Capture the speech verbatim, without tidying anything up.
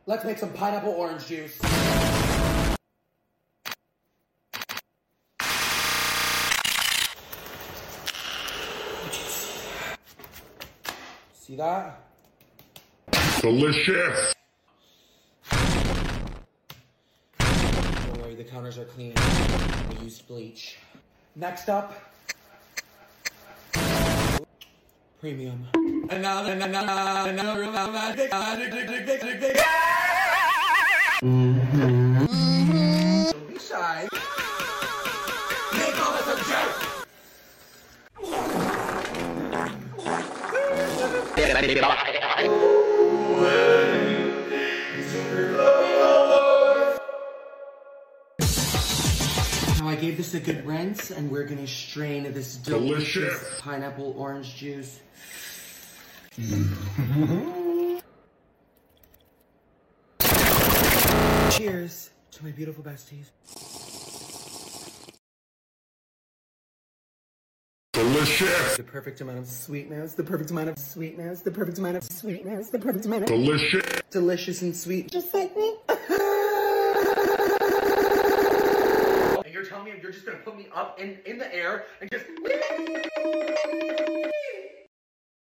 Let's make some pineapple orange juice. See that? Delicious! Don't worry, the counters are clean. I used bleach. Next up, premium. Another, another, another romantic, mm-hmm. Mm-hmm. Don't be shy. Make all this a joke. Now I gave this a good rinse, and we're gonna strain this delicious, delicious. pineapple orange juice. Cheers to my beautiful besties. Delicious. The perfect amount of sweetness, the perfect amount of sweetness, the perfect amount of sweetness, the perfect amount of delicious. Delicious and sweet. Just like me. And you're telling me you're just gonna put me up in, in the air and just